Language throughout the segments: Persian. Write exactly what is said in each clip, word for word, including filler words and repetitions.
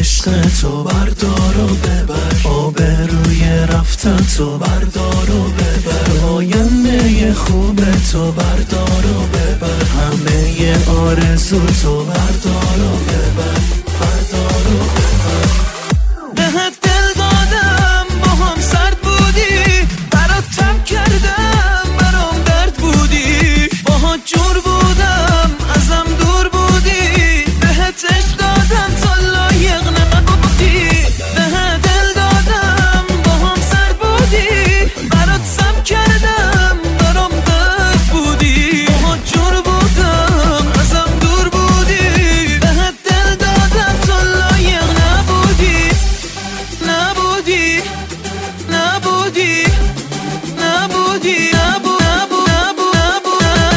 عشق تو بردار و ببر، آبروی رفتن تو بردار و ببر، آینده خوب تو بردار و ببر، همه آرزو تو بردار و ببر، بردار و ببر. بهت دل دادم با هم سرد بودی، برات تب کردم برام درد بودی، باهات جور بودم ازم دور بودی، بهت عشق دادم تا لایق نبودی. بهت دل دادم با هم سرد بودی، برات سب کردم برام درد بودی، باهات جور بودم ازم دور بودی، بهت دل دادم تا لایق نبودی، نبودی نبودی نبودی نبو نبو نبو نبو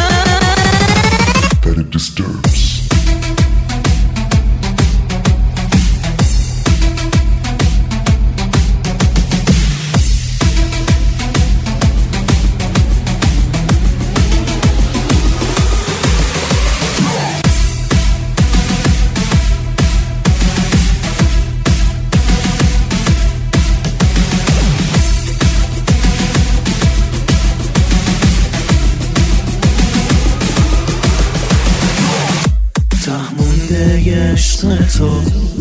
that it disturbs. تهمونده عشق تو،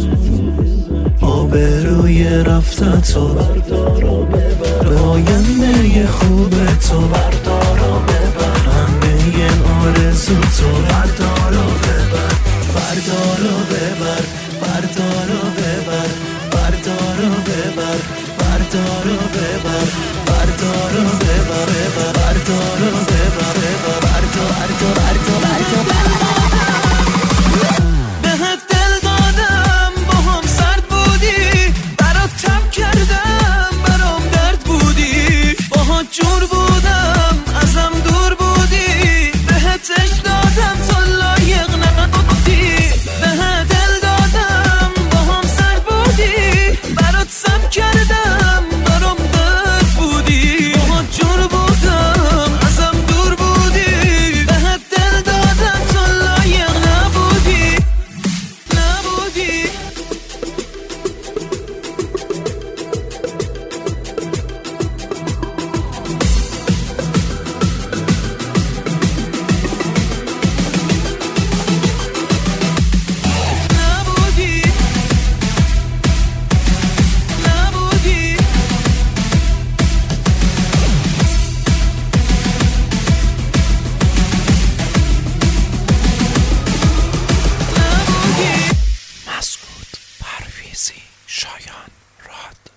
آبروی رفتن تو بردار و ببر، آینده خوب تو بردار و ببر، همه آرزو تو بردار و ببر، بردار و ببر، بردار و ببر، بردار و ببر، بردار و ببر، بردار و ببر، بردار و ببر، بردار بردار بردار بردار. بهت دل دادم با هم سرد بودی، برات تب کردم برام درد بودی، باهات جور بودم ازم دور بودی، بهت عشق دادم تا لایق نبودی. بهت دل دادم با هم سرد بودی، برات سب کردم برام درد بودی، باهات جور بودم ازم دور بودی، بهت دل دادم تا لایق نبودی، نبودی. نبودی نبودی نبودی. مسعود پرویزی، شایان راد.